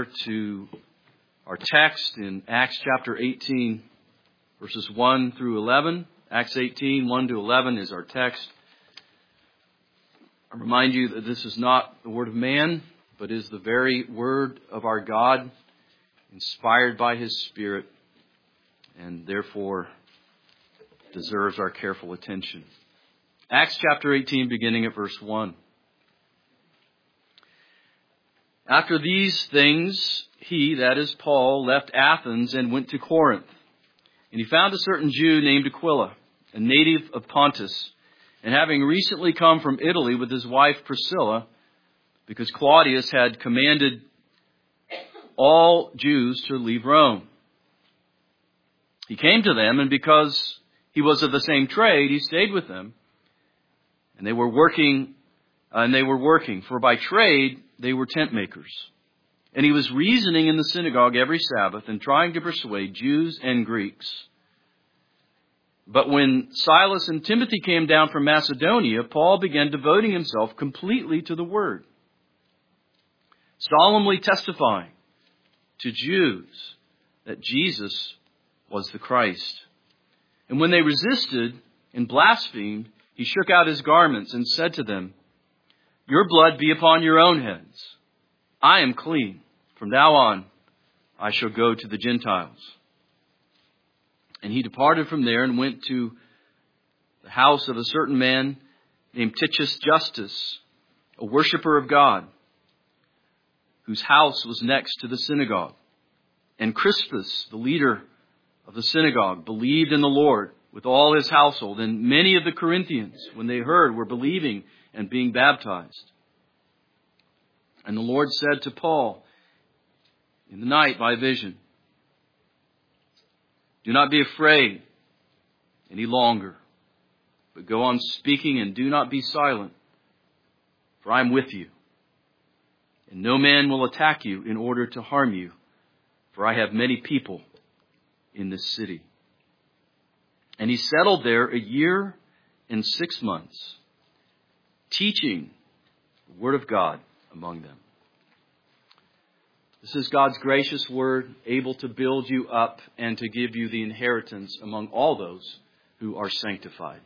together to our text in Acts chapter 18, verses 1 through 11. Acts 18, 1 to 11 is our text. I remind you that this is not the word of man, but is the very word of our God, inspired by His Spirit, and therefore deserves our careful attention. Acts chapter 18, beginning at verse 1. After these things, he, that is Paul, left Athens and went to Corinth. And he found a certain Jew named Aquila, a native of Pontus, and having recently come from Italy with his wife Priscilla, because Claudius had commanded all Jews to leave Rome. He came to them, and because he was of the same trade, he stayed with them. And they were working, for by trade they were tent makers. And he was reasoning in the synagogue every Sabbath and trying to persuade Jews and Greeks. But when Silas and Timothy came down from Macedonia, Paul began devoting himself completely to the word, solemnly testifying to Jews that Jesus was the Christ. And when they resisted and blasphemed, he shook out his garments and said to them, "Your blood be upon your own heads. I am clean. From now on, I shall go to the Gentiles." And he departed from there and went to the house of a certain man named Titius Justus, a worshipper of God, whose house was next to the synagogue. And Crispus, the leader of the synagogue, believed in the Lord with all his household. And many of the Corinthians, when they heard, were believing and being baptized. And the Lord said to Paul in the night by vision, "Do not be afraid any longer, but go on speaking and do not be silent, for I am with you. And no man will attack you in order to harm you, for I have many people in this city." And he settled there 1 year and 6 months, teaching the word of God among them. This is God's gracious word, able to build you up and to give you the inheritance among all those who are sanctified.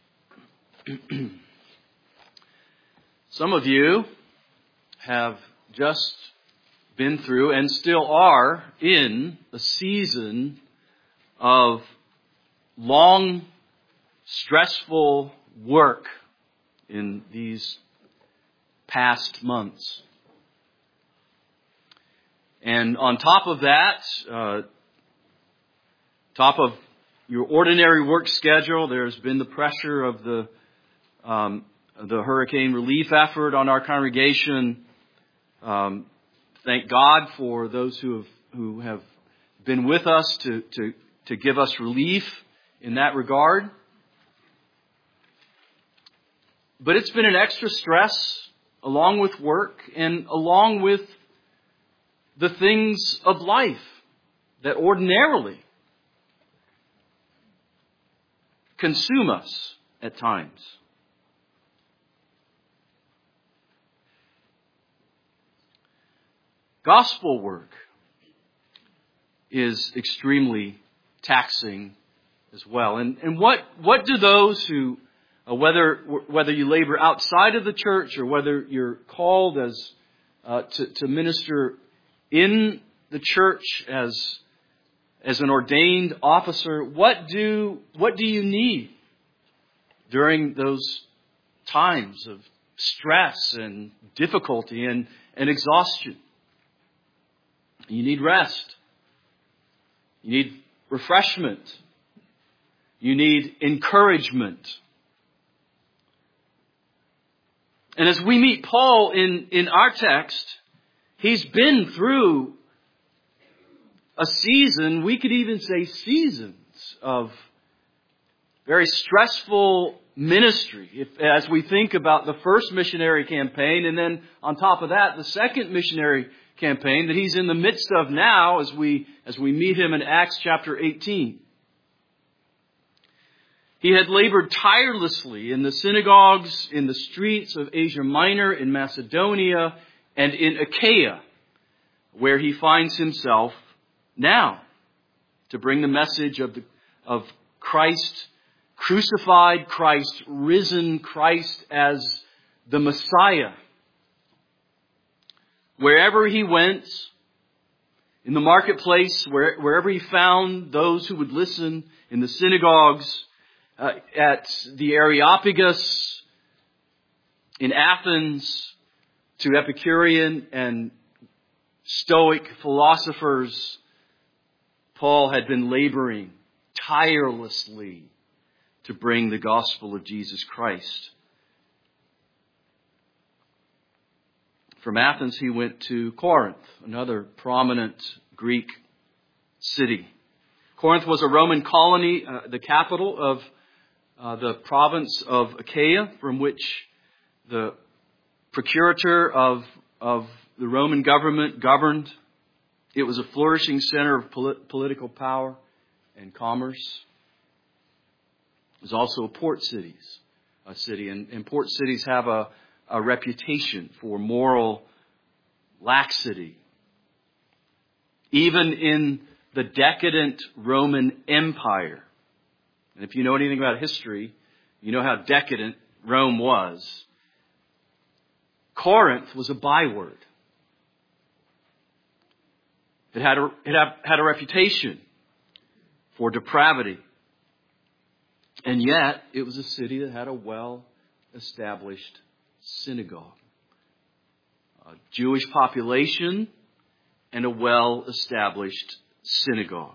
Some of you have just been through and still are in a season of long, stressful work in these past months. And on top of that, top of your ordinary work schedule, there's been the pressure of the hurricane relief effort on our congregation. Thank God for those who have been with us to give us relief in that regard. But it's been an extra stress along with work and along with the things of life that ordinarily consume us at times. Gospel work is extremely taxing as well. And what do those who, whether you labor outside of the church or whether you're called as to minister in the church as an ordained officer, what do you need during those times of stress and difficulty and exhaustion? You need rest. You need refreshment. You need encouragement. And as we meet Paul in our text, he's been through a season, we could even say seasons, of very stressful ministry. As we think about the first missionary campaign, and then on top of that, the second missionary campaign that he's in the midst of now as we meet him in Acts chapter 18. He had labored tirelessly in the synagogues, in the streets of Asia Minor, in Macedonia, and in Achaia, where he finds himself now, to bring the message of Christ crucified, Christ risen, Christ as the Messiah. Wherever he went, in the marketplace, wherever he found those who would listen, in the synagogues, at the Areopagus, in Athens, to Epicurean and Stoic philosophers, Paul had been laboring tirelessly to bring the gospel of Jesus Christ. From Athens, he went to Corinth, another prominent Greek city. Corinth was a Roman colony, the capital of the province of Achaia, from which the procurator of the Roman government governed. It was a flourishing center of political power and commerce. It was also a port city, and port cities have a reputation for moral laxity. Even in the decadent Roman Empire, and if you know anything about history, you know how decadent Rome was. Corinth was a byword. It had a reputation for depravity. And yet, it was a city that had a well-established synagogue, a Jewish population, and a well-established synagogue.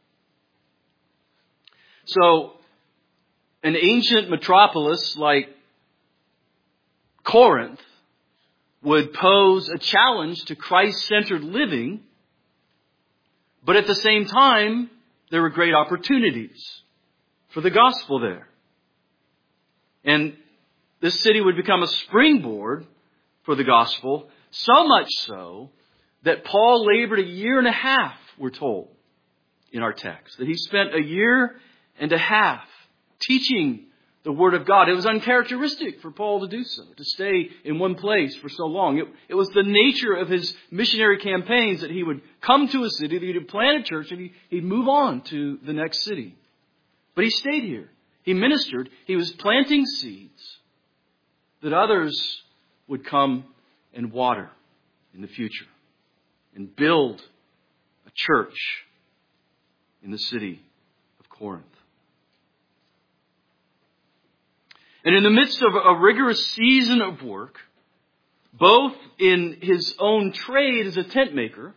So, an ancient metropolis like Corinth would pose a challenge to Christ-centered living, but at the same time, there were great opportunities for the gospel there. And this city would become a springboard for the gospel, so much so that Paul labored 1.5 years, we're told in our text. That he spent 1.5 years teaching the Word of God. It was uncharacteristic for Paul to do so, to stay in one place for so long. It was the nature of his missionary campaigns that he would come to a city, that he would plant a church, and he'd move on to the next city. But he stayed here. He ministered. He was planting seeds that others would come and water in the future and build a church in the city of Corinth. And in the midst of a rigorous season of work, both in his own trade as a tent maker,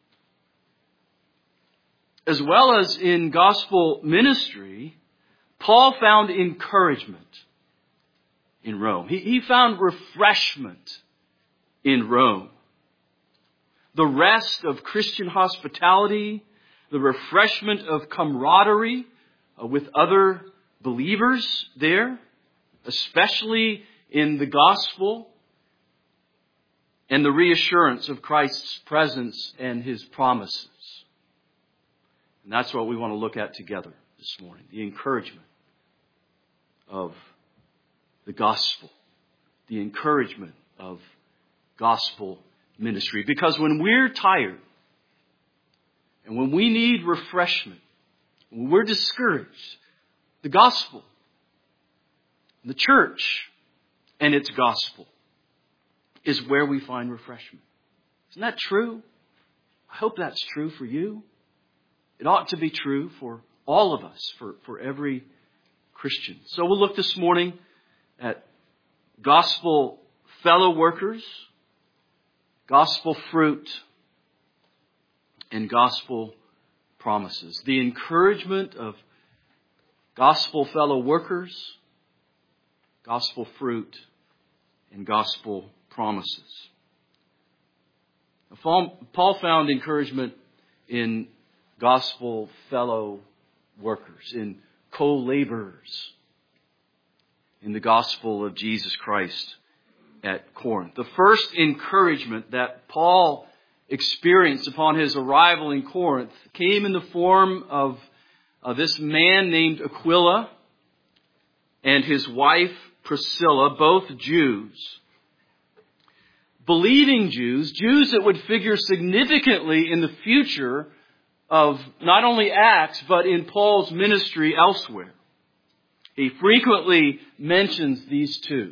as well as in gospel ministry, Paul found encouragement in Rome. He found refreshment in Rome. The rest of Christian hospitality, the refreshment of camaraderie with other believers there, especially in the gospel, and the reassurance of Christ's presence and his promises. And that's what we want to look at together this morning. The encouragement of the gospel. The encouragement of gospel ministry. Because when we're tired, and when we need refreshment, when we're discouraged, the gospel, the church and its gospel is where we find refreshment. Isn't that true? I hope that's true for you. It ought to be true for all of us, for every Christian. So we'll look this morning at gospel fellow workers, gospel fruit, and gospel promises. The encouragement of gospel fellow workers, gospel fruit, and gospel promises. Paul found encouragement in gospel fellow workers, in co-laborers in the gospel of Jesus Christ at Corinth. The first encouragement that Paul experienced upon his arrival in Corinth came in the form of this man named Aquila and his wife Priscilla, both Jews. believing Jews, Jews that would figure significantly in the future of not only Acts, but in Paul's ministry elsewhere. He frequently mentions these two.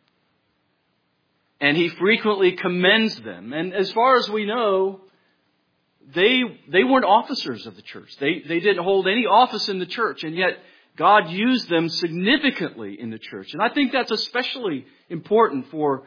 And he frequently commends them. And as far as we know, they weren't officers of the church. They didn't hold any office in the church. And yet God used them significantly in the church. And I think that's especially important for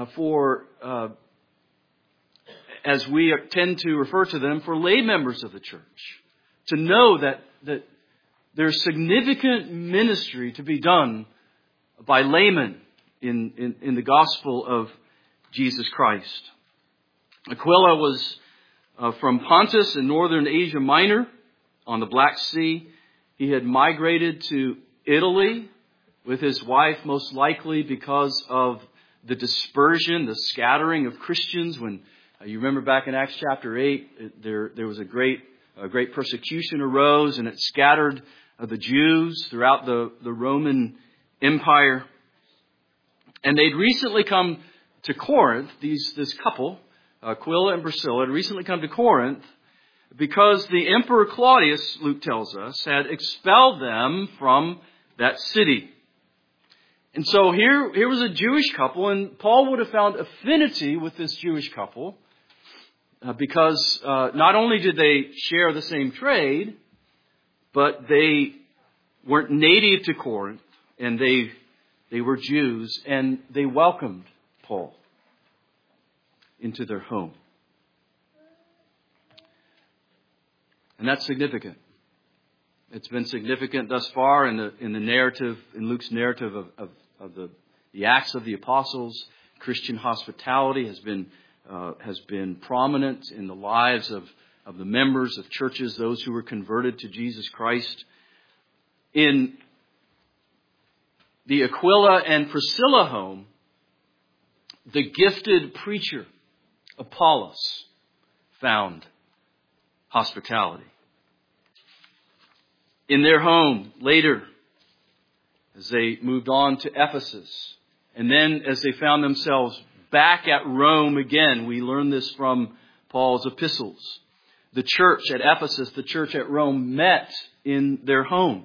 as we tend to refer to them, for lay members of the church. To know that there's significant ministry to be done by laymen in the gospel of Jesus Christ. Aquila was from Pontus in northern Asia Minor on the Black Sea. He had migrated to Italy with his wife, most likely because of the dispersion, the scattering of Christians. When you remember back in Acts chapter 8, there was a great persecution arose, and it scattered the Jews throughout the Roman Empire. And they'd recently come to Corinth, this couple, Aquila and Priscilla, had recently come to Corinth because the Emperor Claudius, Luke tells us, had expelled them from that city. And so here was a Jewish couple, and Paul would have found affinity with this Jewish couple because not only did they share the same trade, but they weren't native to Corinth, and they were Jews, and they welcomed Paul into their home. And that's significant. It's been significant thus far in the narrative, in Luke's narrative of the Acts of the Apostles. Christian hospitality has been prominent in the lives of the members of churches, those who were converted to Jesus Christ. In the Aquila and Priscilla home, the gifted preacher Apollos found hospitality. In their home later, as they moved on to Ephesus, and then as they found themselves back at Rome again, we learn this from Paul's epistles. The church at Ephesus, the church at Rome met in their home.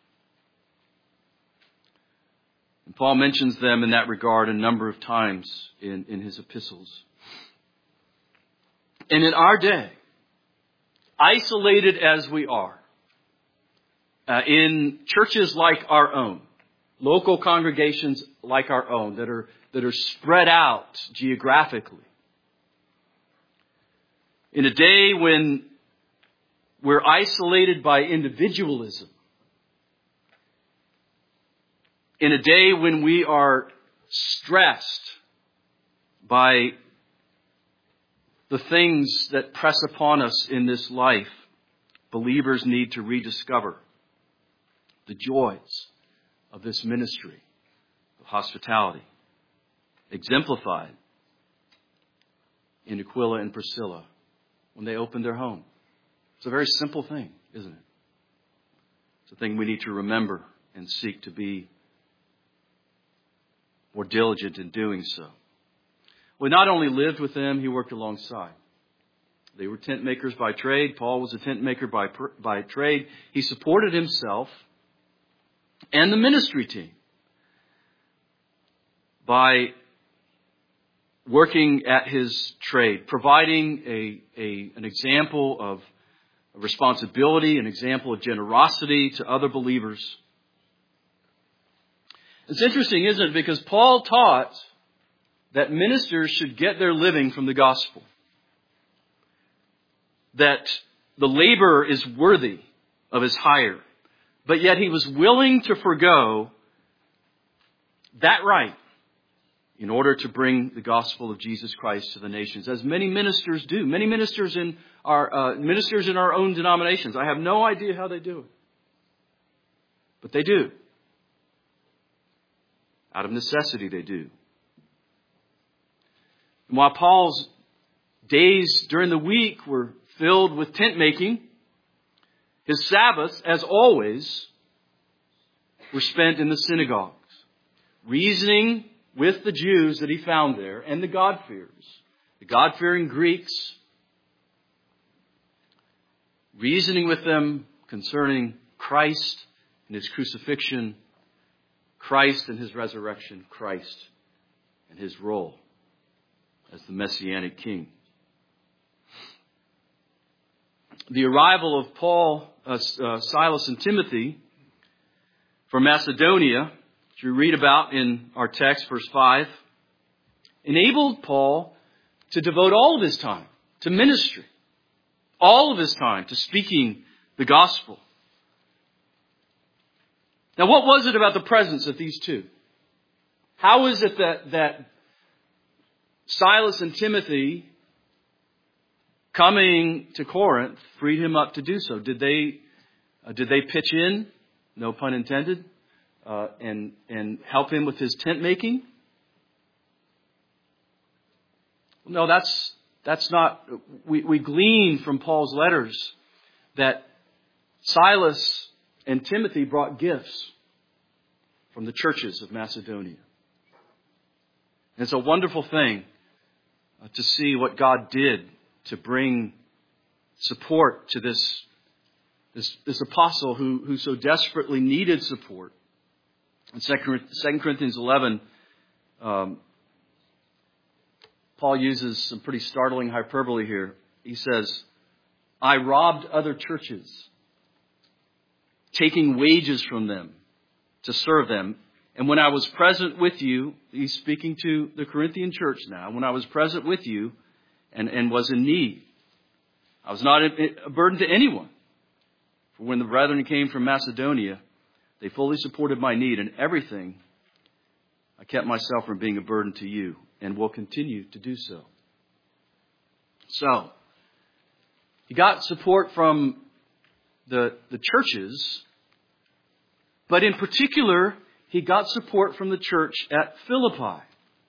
And Paul mentions them in that regard a number of times in his epistles. And in our day, isolated as we are, in churches like our own, local congregations like our own that are spread out geographically, in a day when we're isolated by individualism, in a day when we are stressed by the things that press upon us in this life, believers need to rediscover the joys of this ministry of hospitality, exemplified in Aquila and Priscilla when they opened their home. It's a very simple thing, isn't it? It's a thing we need to remember and seek to be more diligent in doing so. We not only lived with them, he worked alongside. They were tent makers by trade. Paul was a tent maker by trade. He supported himself and the ministry team by working at his trade, providing an example of responsibility, an example of generosity to other believers. It's interesting, isn't it? Because Paul taught that ministers should get their living from the gospel. That the laborer is worthy of his hire. But yet he was willing to forgo that right in order to bring the gospel of Jesus Christ to the nations, as many ministers do. Many ministers in our own denominations. I have no idea how they do it. But they do. Out of necessity they do. And while Paul's days during the week were filled with tent making, his Sabbaths, as always, were spent in the synagogues, reasoning with the Jews that he found there and the God-fearers, the God-fearing Greeks, reasoning with them concerning Christ and his crucifixion, Christ and his resurrection, Christ and his role as the Messianic King. The arrival of Paul, Silas, and Timothy from Macedonia, which we read about in our text, verse 5, enabled Paul to devote all of his time to ministry, all of his time to speaking the gospel. Now, what was it about the presence of these two? How is it that Silas and Timothy, coming to Corinth, freed him up to do so? Did they pitch in, no pun intended, and help him with his tent making? No, that's not. We glean from Paul's letters that Silas and Timothy brought gifts from the churches of Macedonia. And it's a wonderful thing to see what God did to bring support to this apostle who so desperately needed support. In 2 Corinthians 11, Paul uses some pretty startling hyperbole here. He says, I robbed other churches, taking wages from them to serve them. And when I was present with you, he's speaking to the Corinthian church now, when I was present with you and was in need, I was not a burden to anyone. For when the brethren came from Macedonia, they fully supported my need in everything. I kept myself from being a burden to you and will continue to do so. So, he got support from the churches, but in particular, he got support from the church at Philippi.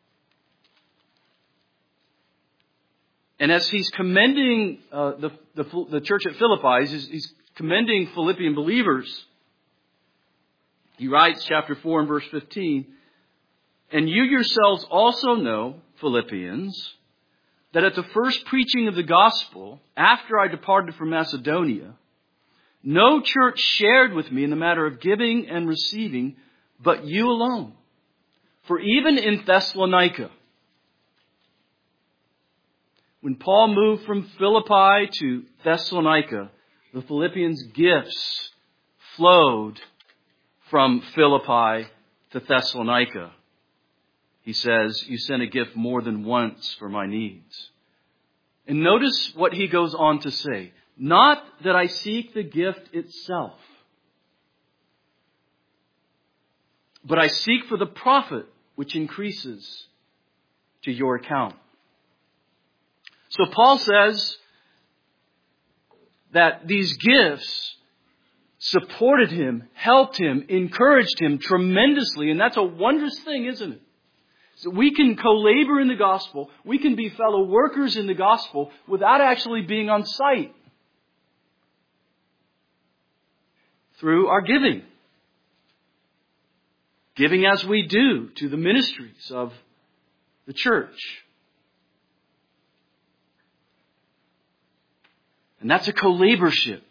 And as he's commending the church at Philippi, he's commending Philippian believers. He writes, chapter 4 and verse 15, and you yourselves also know, Philippians, that at the first preaching of the gospel, after I departed from Macedonia, no church shared with me in the matter of giving and receiving, but you alone. For even in Thessalonica, when Paul moved from Philippi to Thessalonica, the Philippians' gifts flowed from Philippi to Thessalonica. He says, you sent a gift more than once for my needs. And notice what he goes on to say. Not that I seek the gift itself, but I seek for the profit which increases to your account. So Paul says that these gifts supported him, helped him, encouraged him tremendously. And that's a wondrous thing, isn't it? So we can co-labor in the gospel. We can be fellow workers in the gospel without actually being on site. Through our giving. Giving as we do to the ministries of the church. And that's a co-laborship.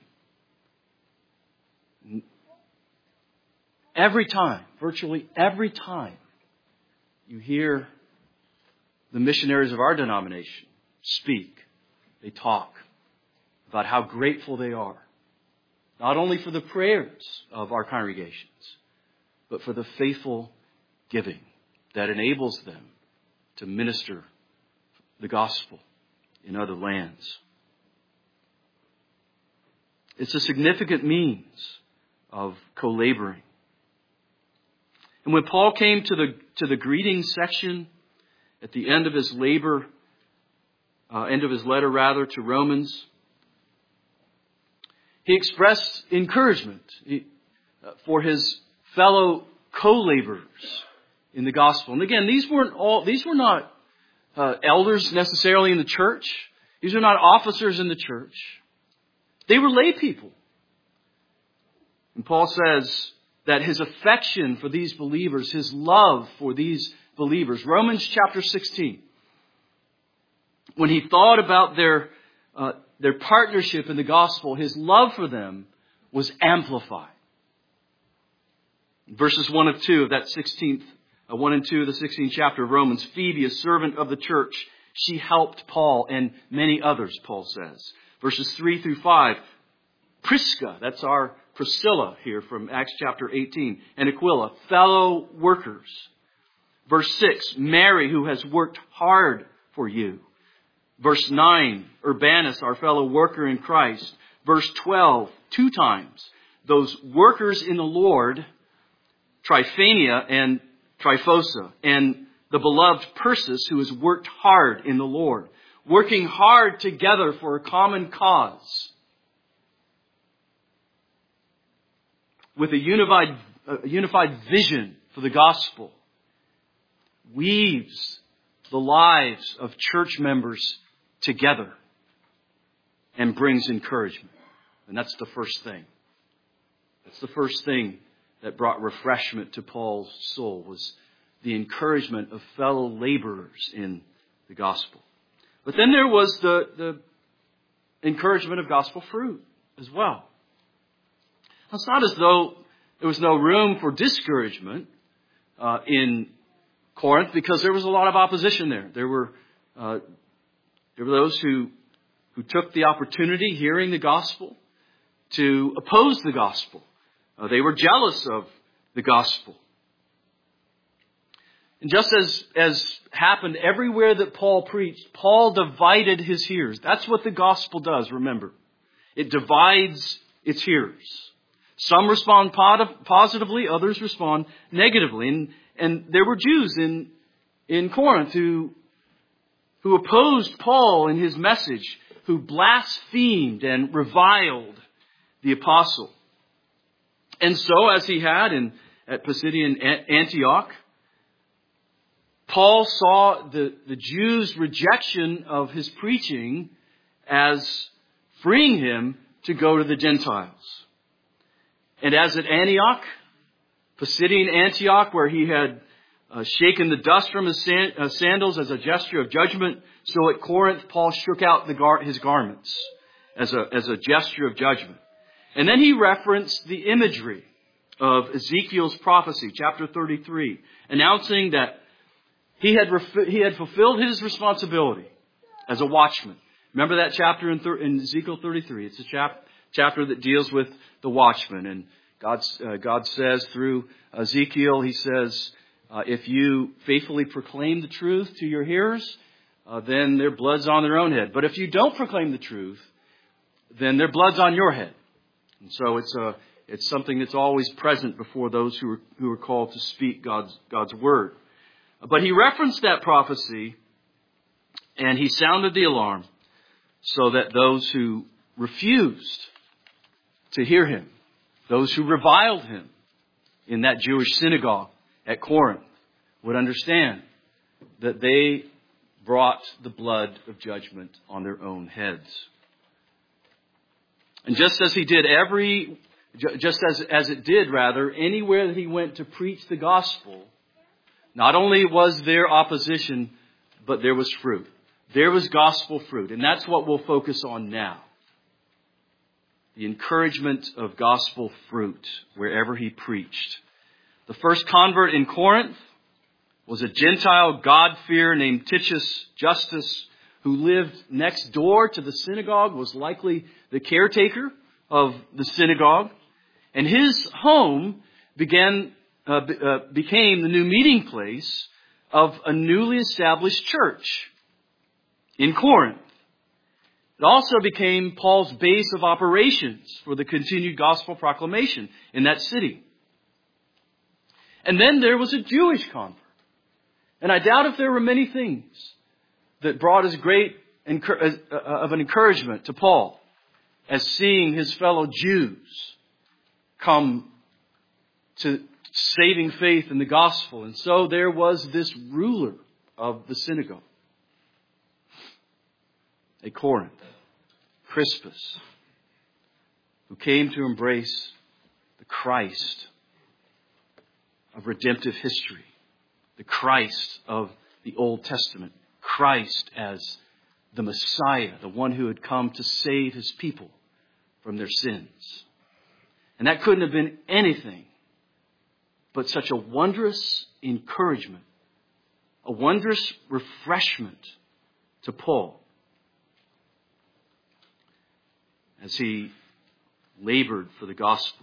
Every time, virtually every time, you hear the missionaries of our denomination speak, they talk about how grateful they are, not only for the prayers of our congregations, but for the faithful giving that enables them to minister the gospel in other lands. It's a significant means of co-laboring. And when Paul came to the greeting section at the end of his letter to Romans, he expressed encouragement for his fellow co-laborers in the gospel. And again, these were not elders necessarily in the church. These are not officers in the church. They were lay people. And Paul says that his affection for these believers, his love for these believers. Romans chapter 16. When he thought about their partnership in the gospel, his love for them was amplified. Verses 1 and 2 of that 16th, 1 and 2 of the 16th chapter of Romans, Phoebe, a servant of the church, she helped Paul and many others, Paul says. Verses 3 through 5, Prisca, that's our Priscilla here from Acts chapter 18, and Aquila, fellow workers. Verse 6, Mary, who has worked hard for you. Verse 9, Urbanus, our fellow worker in Christ. Verse 12, 2 times, those workers in the Lord, Tryphania and Tryphosa, and the beloved Persis, who has worked hard in the Lord, working hard together for a common cause, with a unified vision for the gospel, weaves the lives of church members together and brings encouragement. And that's the first thing. That's the first thing that brought refreshment to Paul's soul, was the encouragement of fellow laborers in the gospel. But then there was the encouragement of gospel fruit as well. It's not as though there was no room for discouragement in Corinth, because there was a lot of opposition there. There were those who took the opportunity, hearing the gospel, to oppose the gospel. They were jealous of the gospel. And just as happened everywhere that Paul preached, Paul divided his hearers. That's what the gospel does, remember. It divides its hearers. Some respond positively, others respond negatively. And there were Jews in Corinth who opposed Paul in his message, who blasphemed and reviled the apostle. And so, as he had at Pisidian Antioch, Paul saw the Jews' rejection of his preaching as freeing him to go to the Gentiles. And as at Antioch, Pisidian Antioch, where he had shaken the dust from his sandals as a gesture of judgment, so at Corinth, Paul shook out his garments as a gesture of judgment. And then he referenced the imagery of Ezekiel's prophecy, chapter 33, announcing that he had fulfilled his responsibility as a watchman. Remember that chapter in Ezekiel 33? It's a chapter that deals with the watchman. And God says through Ezekiel, he says, if you faithfully proclaim the truth to your hearers, then their blood's on their own head. But if you don't proclaim the truth, then their blood's on your head. And so it's something that's always present before those who are called to speak God's word. But he referenced that prophecy, and he sounded the alarm so that those who refused to hear him, those who reviled him in that Jewish synagogue at Corinth, would understand that they brought the blood of judgment on their own heads. And just as it did anywhere that he went to preach the gospel, not only was there opposition, but there was fruit. There was gospel fruit. And that's what we'll focus on now. The encouragement of gospel fruit wherever he preached. The first convert in Corinth was a Gentile God-fearer named Titius Justus, who lived next door to the synagogue, was likely the caretaker of the synagogue. And his home became the new meeting place of a newly established church in Corinth. It also became Paul's base of operations for the continued gospel proclamation in that city. And then there was a Jewish convert. And I doubt if there were many things that brought as great of an encouragement to Paul as seeing his fellow Jews come to saving faith in the gospel. And so there was this ruler of the synagogue at Corinth, Crispus, who came to embrace the Christ of redemptive history, the Christ of the Old Testament. Christ as the Messiah, the one who had come to save his people from their sins. And that couldn't have been anything but such a wondrous encouragement, a wondrous refreshment to Paul as he labored for the gospel.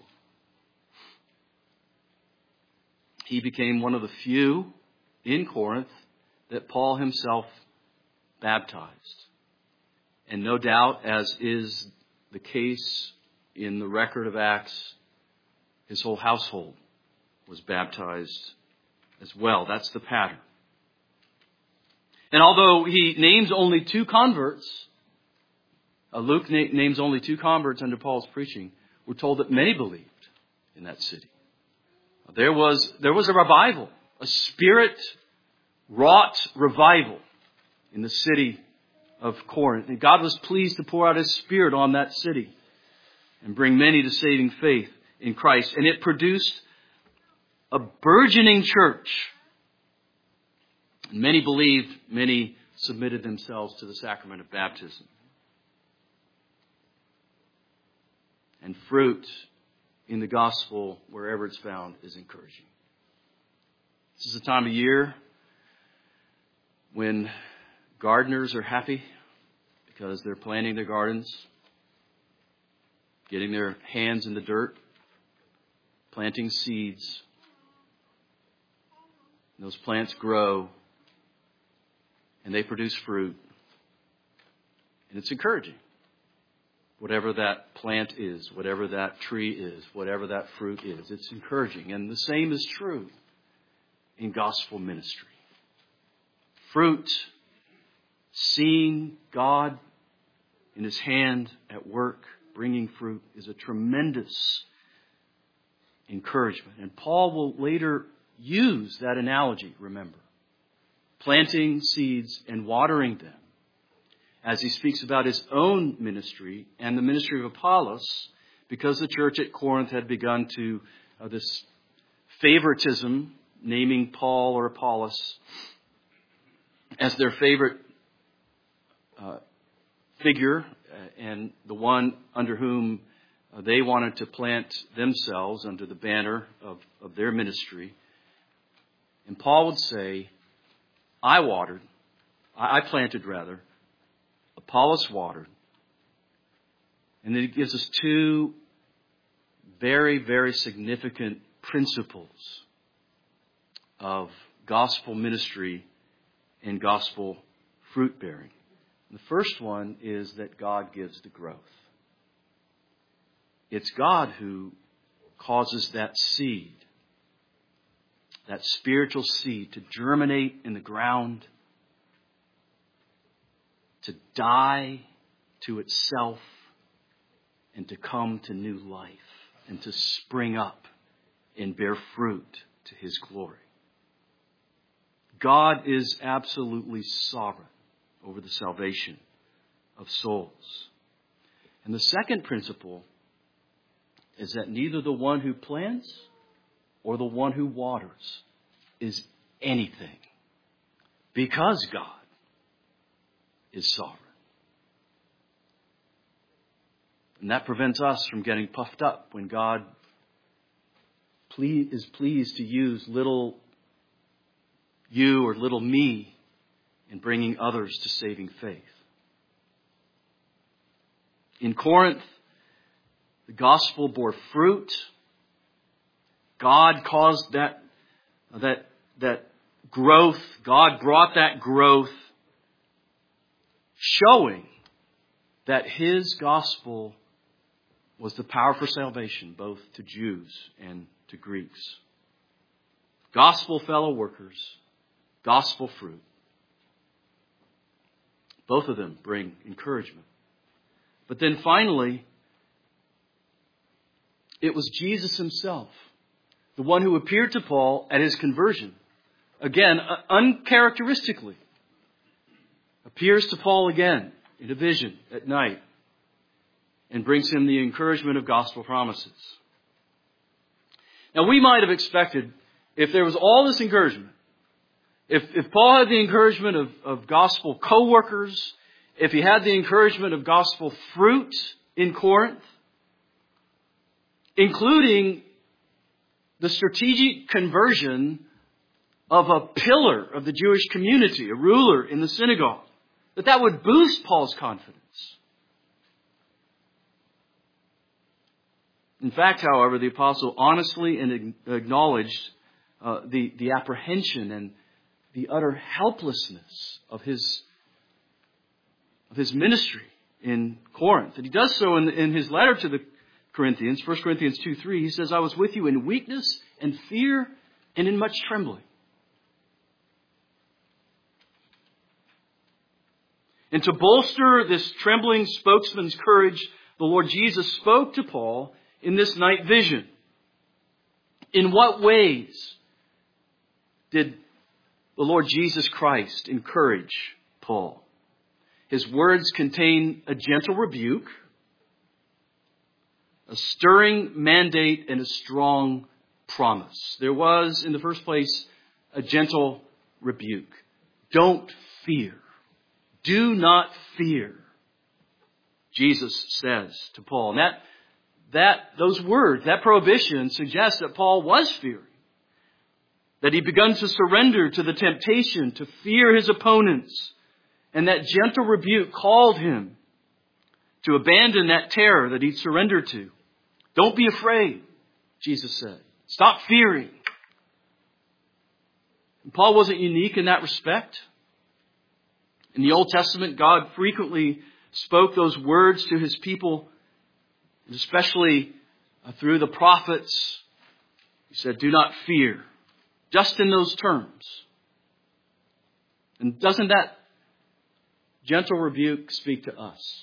He became one of the few in Corinth that Paul himself baptized. And no doubt, as is the case in the record of Acts, his whole household was baptized as well. That's the pattern. And although he names only 2 converts, Luke names only 2 converts under Paul's preaching, we're told that many believed in that city. There was a revival, a Spirit-wrought revival in the city of Corinth. And God was pleased to pour out his Spirit on that city and bring many to saving faith in Christ. And it produced a burgeoning church. And many believed, many submitted themselves to the sacrament of baptism. And fruit in the gospel, wherever it's found, is encouraging. This is a time of year when gardeners are happy because they're planting their gardens, getting their hands in the dirt, planting seeds. And those plants grow and they produce fruit. And it's encouraging. Whatever that plant is, whatever that tree is, whatever that fruit is, it's encouraging. And the same is true in gospel ministry. Fruit, seeing God in his hand at work, bringing fruit, is a tremendous encouragement. And Paul will later use that analogy, remember. Planting seeds and watering them, as he speaks about his own ministry and the ministry of Apollos, because the church at Corinth had begun to this favoritism, naming Paul or Apollos as their favorite figure and the one under whom they wanted to plant themselves under the banner of their ministry. And Paul would say, I planted, Apollos watered. And then he gives us 2 very, very significant principles of gospel ministry and gospel fruit bearing. The first one is that God gives the growth. It's God who causes that seed, that spiritual seed, to germinate in the ground, to die to itself, and to come to new life, and to spring up and bear fruit to his glory. God is absolutely sovereign over the salvation of souls. And the second principle is that neither the one who plants or the one who waters is anything, because God is sovereign. And that prevents us from getting puffed up when God is pleased to use little you or little me in bringing others to saving faith. In Corinth, the gospel bore fruit. God caused that growth. God brought that growth, showing that his gospel was the power for salvation, both to Jews and to Greeks. Gospel fellow workers, gospel fruit. Both of them bring encouragement. But then finally, it was Jesus himself, the one who appeared to Paul at his conversion. Again, uncharacteristically, appears to Paul again in a vision at night and brings him the encouragement of gospel promises. Now, we might have expected, if there was all this encouragement, If Paul had the encouragement of gospel co-workers, if he had the encouragement of gospel fruit in Corinth, including the strategic conversion of a pillar of the Jewish community, a ruler in the synagogue, that would boost Paul's confidence. In fact, however, the apostle honestly acknowledged the apprehension and the utter helplessness of his ministry in Corinth. And he does so in his letter to the Corinthians, 1 Corinthians 2:3. He says, I was with you in weakness and fear and in much trembling. And to bolster this trembling spokesman's courage, the Lord Jesus spoke to Paul in this night vision. In what ways did the Lord Jesus Christ encourage Paul? His words contain a gentle rebuke, a stirring mandate, and a strong promise. There was, in the first place, a gentle rebuke. Don't fear. Do not fear, Jesus says to Paul. And those words, that prohibition suggests that Paul was fearing. That he begun to surrender to the temptation to fear his opponents. And that gentle rebuke called him to abandon that terror that he'd surrendered to. Don't be afraid, Jesus said. Stop fearing. And Paul wasn't unique in that respect. In the Old Testament, God frequently spoke those words to his people, especially through the prophets. He said, do not fear. Just in those terms. And doesn't that gentle rebuke speak to us?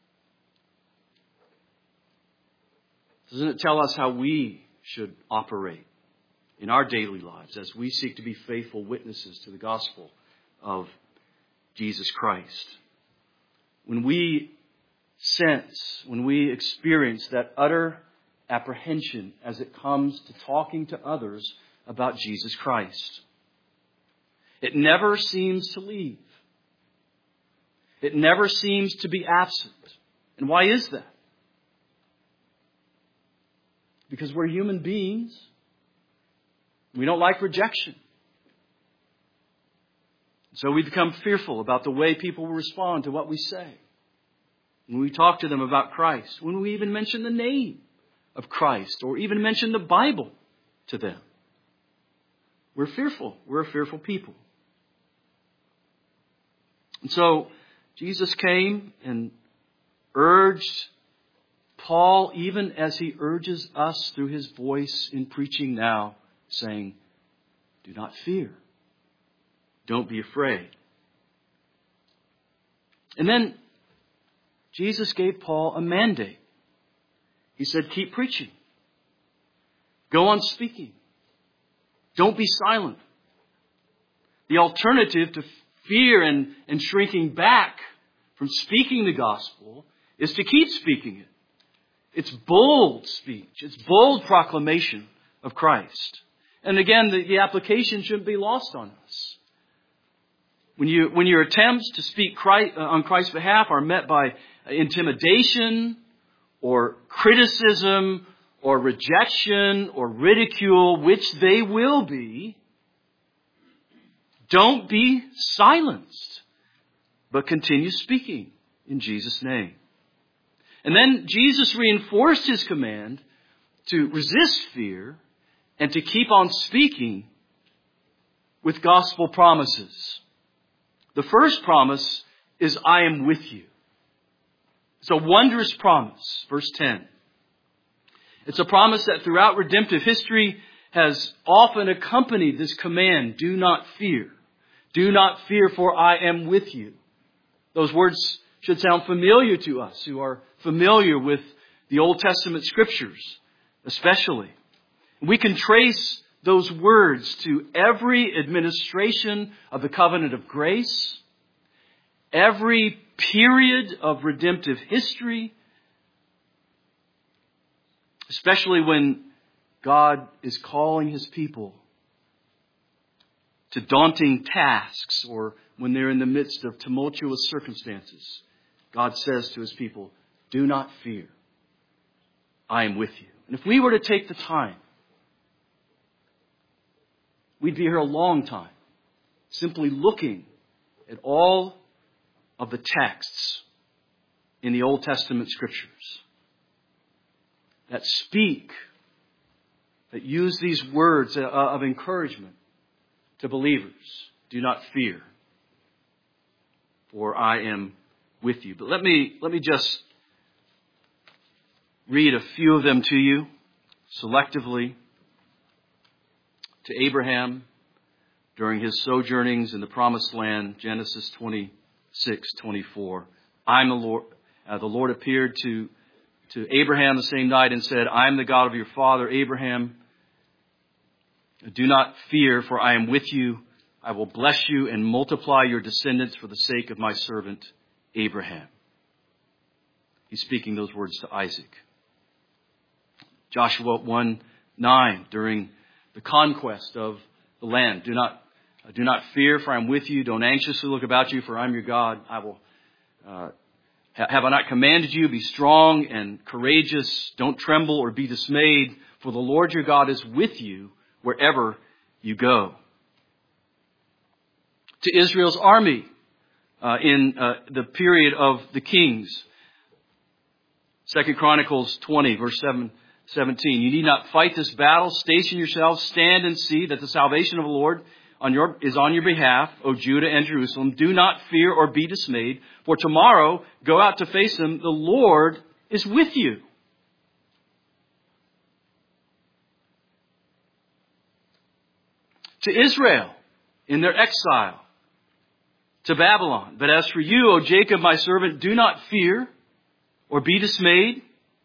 Doesn't it tell us how we should operate in our daily lives as we seek to be faithful witnesses to the gospel of Jesus Christ? When we sense, when we experience that utter apprehension as it comes to talking to others about Jesus Christ, it never seems to leave. It never seems to be absent. And why is that? Because we're human beings. We don't like rejection. So we become fearful about the way people will respond to what we say. When we talk to them about Christ, when we even mention the name of Christ, or even mention the Bible to them. We're fearful. We're a fearful people. And so Jesus came and urged Paul, even as he urges us through his voice in preaching now, saying, do not fear. Don't be afraid. And then Jesus gave Paul a mandate. He said, keep preaching. Go on speaking. Don't be silent. The alternative to fear and shrinking back from speaking the gospel is to keep speaking it. It's bold speech. It's bold proclamation of Christ. And again, the application shouldn't be lost on us. When your attempts to speak on Christ's behalf are met by intimidation or criticism or rejection or ridicule, which they will be, don't be silenced, but continue speaking in Jesus' name. And then Jesus reinforced his command to resist fear and to keep on speaking with gospel promises. The first promise is, I am with you. It's a wondrous promise, verse 10. It's a promise that throughout redemptive history has often accompanied this command, do not fear. Do not fear, for I am with you. Those words should sound familiar to us who are familiar with the Old Testament scriptures, especially. We can trace those words to every administration of the covenant of grace, every period of redemptive history, especially when God is calling his people to daunting tasks or when they're in the midst of tumultuous circumstances, God says to his people, do not fear. I am with you. And if we were to take the time, we'd be here a long time, simply looking at all of the texts in the Old Testament Scriptures that speak, that use these words of encouragement to believers. Do not fear, for I am with you. But let me just read a few of them to you selectively. To Abraham during his sojournings in the Promised Land, Genesis 26:24. I'm the Lord. The Lord appeared to Abraham the same night and said, I am the God of your father Abraham. Do not fear, for I am with you. I will bless you and multiply your descendants for the sake of my servant Abraham. He's speaking those words to Isaac. Joshua 1:9, during the conquest of the land. Do not fear, for I am with you. Don't anxiously look about you, for I am your God. I will have I not commanded you? Be strong and courageous. Don't tremble or be dismayed, for the Lord your God is with you wherever you go. To Israel's army in the period of the kings, 2 Chronicles 20, verse 17. You need not fight this battle. Station yourselves, stand and see that the salvation of the Lord is on your behalf, O Judah and Jerusalem. Do not fear or be dismayed, for tomorrow go out to face him. The Lord is with you. To Israel in their exile to Babylon. But as for you, O Jacob, my servant, do not fear or be dismayed.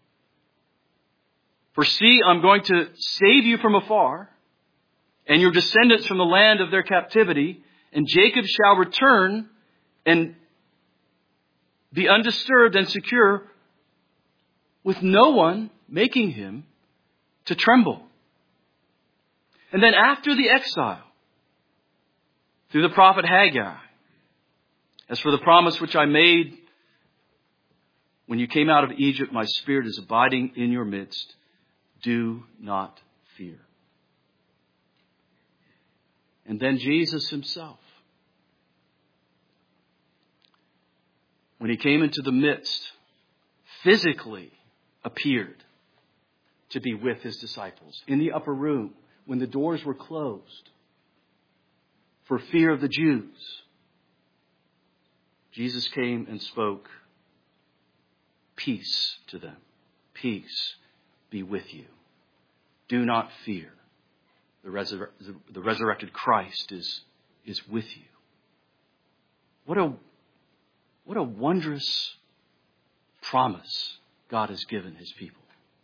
For see, I'm going to save you from afar, and your descendants from the land of their captivity, and Jacob shall return and be undisturbed and secure, with no one making him to tremble. And then after the exile, through the prophet Haggai, as for the promise which I made when you came out of Egypt, my spirit is abiding in your midst. Do not fear. And then Jesus himself, when he came into the midst, physically appeared to be with his disciples in the upper room when the doors were closed for fear of the Jews. Jesus came and spoke peace to them. Peace be with you. Do not fear. The resurrected Christ is with you. What a wondrous promise God has given his people.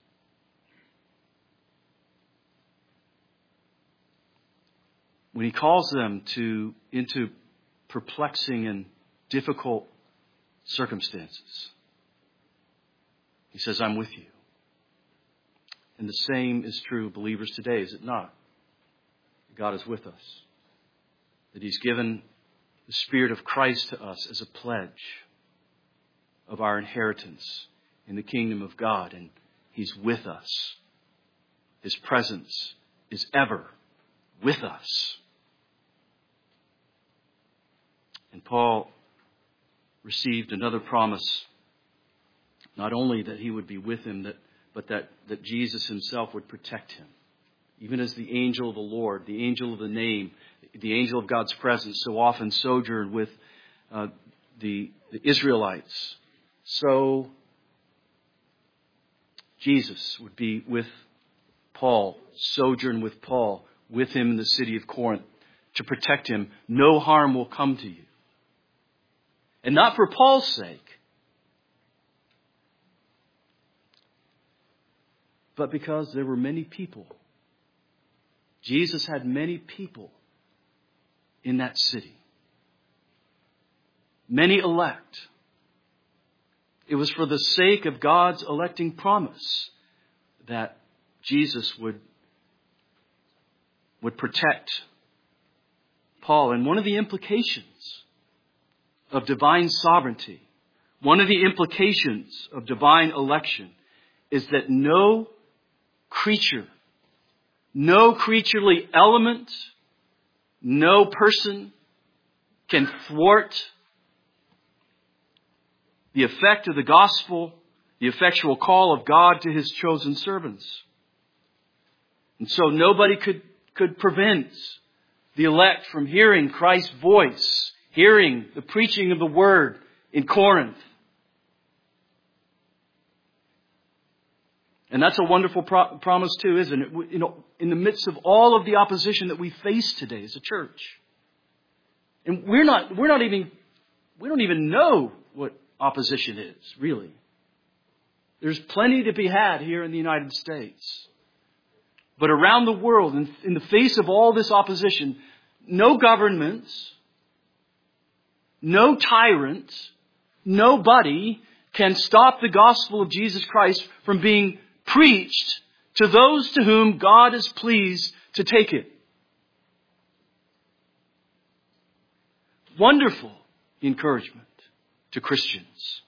When he calls them into perplexing and difficult circumstances, he says, I'm with you. And the same is true, believers, today, is it not? God is with us. That he's given the Spirit of Christ to us as a pledge of our inheritance in the kingdom of God. And he's with us. His presence is ever with us. And Paul received another promise, not only that he would be with him, but that Jesus himself would protect him. Even as the angel of the Lord, the angel of the name, the angel of God's presence so often sojourned with the Israelites, so Jesus would be with Paul, sojourn with Paul, with him in the city of Corinth, to protect him. No harm will come to you. And not for Paul's sake, but because there were many people. Jesus had many people in that city. Many elect. It was for the sake of God's electing promise that Jesus would protect Paul, and one of the implications of divine sovereignty, one of the implications of divine election is that no creature, no creaturely element, no person can thwart the effect of the gospel, the effectual call of God to His chosen servants. And so nobody could prevent the elect from hearing Christ's voice, hearing the preaching of the Word in Corinth. And that's a wonderful promise too, isn't it? In the midst of all of the opposition that we face today as a church. And we don't even know what opposition is, really. There's plenty to be had here in the United States. But around the world, in the face of all this opposition, no governments, no tyrant, nobody can stop the gospel of Jesus Christ from being preached to those to whom God is pleased to take it. Wonderful encouragement to Christians.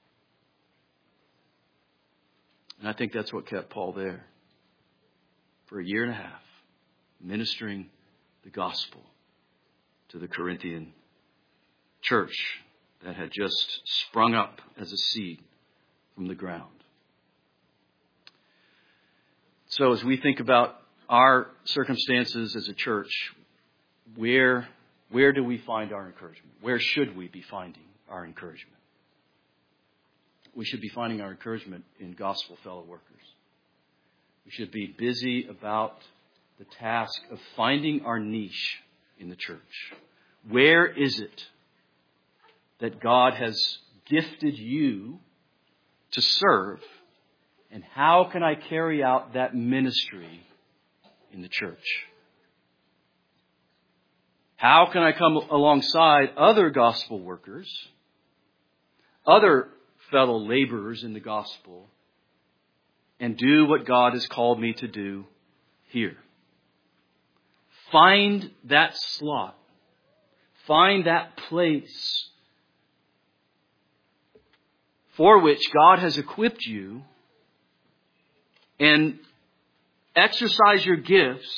And I think that's what kept Paul there for a year and a half, ministering the gospel to the Corinthian church that had just sprung up as a seed from the ground. So as we think about our circumstances as a church, where do we find our encouragement? Where should we be finding our encouragement? We should be finding our encouragement in gospel fellow workers. We should be busy about the task of finding our niche in the church. Where is it that God has gifted you to serve? And how can I carry out that ministry in the church? How can I come alongside other gospel workers, other fellow laborers in the gospel, and do what God has called me to do here? Find that slot. Find that place for which God has equipped you, and exercise your gifts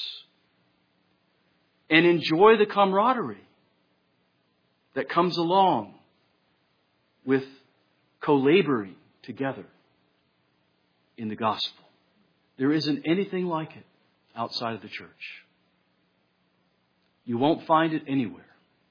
and enjoy the camaraderie that comes along with co-laboring together in the gospel. There isn't anything like it outside of the church. You won't find it anywhere.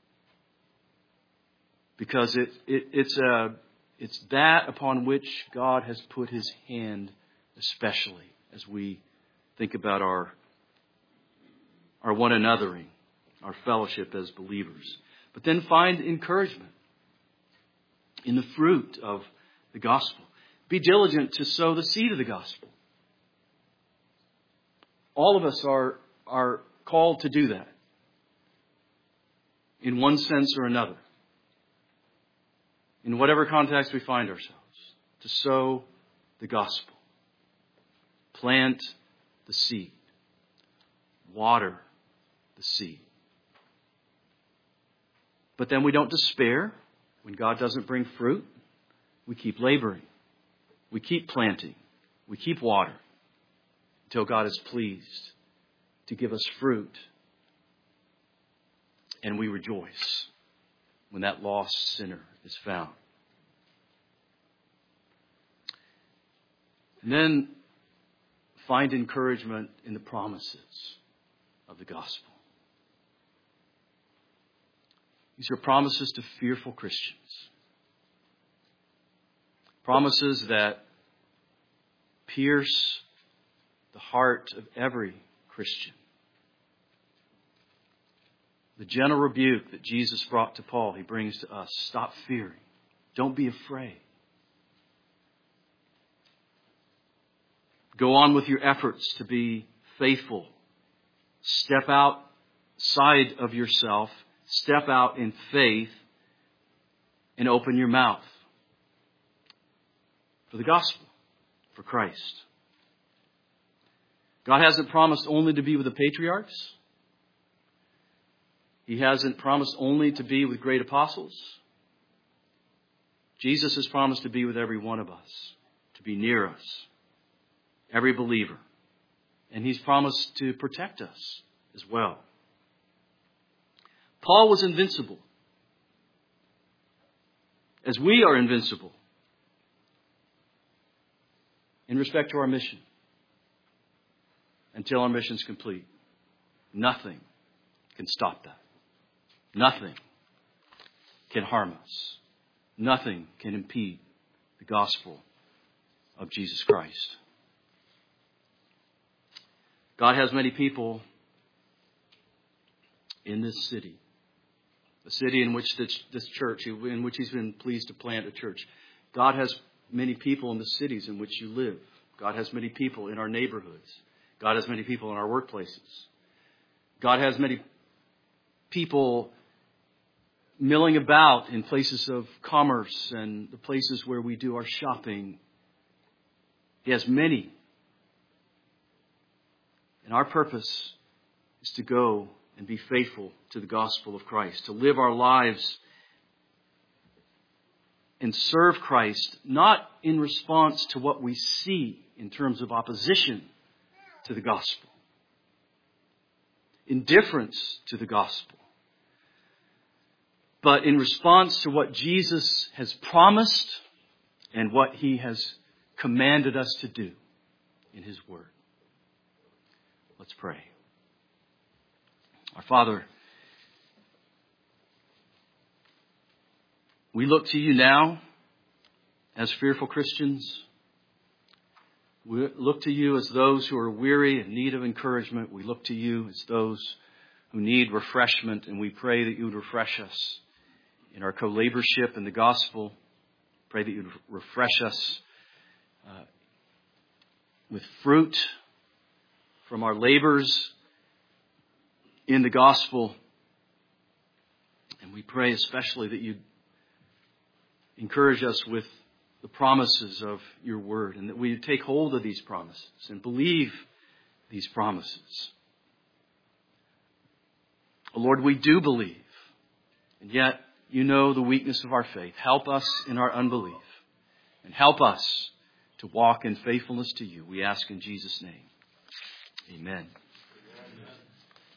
Because it's that upon which God has put His hand, especially as we think about our one anothering, our fellowship as believers. But then find encouragement in the fruit of the gospel. Be diligent to sow the seed of the gospel. All of us are called to do that in one sense or another. In whatever context we find ourselves, to sow the gospel. Plant the seed. Water the seed. But then we don't despair when God doesn't bring fruit. We keep laboring. We keep planting. We keep watering until God is pleased to give us fruit. And we rejoice when that lost sinner is found. And then find encouragement in the promises of the gospel. These are promises to fearful Christians. Promises that pierce the heart of every Christian. The gentle rebuke that Jesus brought to Paul, He brings to us. Stop fearing. Don't be afraid. Go on with your efforts to be faithful. Step outside of yourself. Step out in faith and open your mouth for the gospel, for Christ. God hasn't promised only to be with the patriarchs. He hasn't promised only to be with great apostles. Jesus has promised to be with every one of us, to be near us, every believer. And He's promised to protect us as well. Paul was invincible, as we are invincible in respect to our mission. Until our mission is complete, nothing can stop that. Nothing can harm us. Nothing can impede the gospel of Jesus Christ. God has many people in this city. The city in which this church, in which He's been pleased to plant a church. God has many people in the cities in which you live. God has many people in our neighborhoods. God has many people in our workplaces. God has many people milling about in places of commerce and the places where we do our shopping. He has many. And our purpose is to go and be faithful to the gospel of Christ, to live our lives and serve Christ, not in response to what we see in terms of opposition to the gospel, indifference to the gospel, but in response to what Jesus has promised and what He has commanded us to do in His Word. Let's pray. Our Father, we look to You now as fearful Christians. We look to You as those who are weary and in need of encouragement. We look to You as those who need refreshment, and we pray that You would refresh us in our co-laborship in the gospel. Pray that You would refresh us with fruit from our labors in the gospel. And we pray especially that You'd encourage us with the promises of Your Word, and that we take hold of these promises and believe these promises. Oh Lord, we do believe, and yet You know the weakness of our faith. Help us in our unbelief, and help us to walk in faithfulness to You. We ask in Jesus' name. Amen.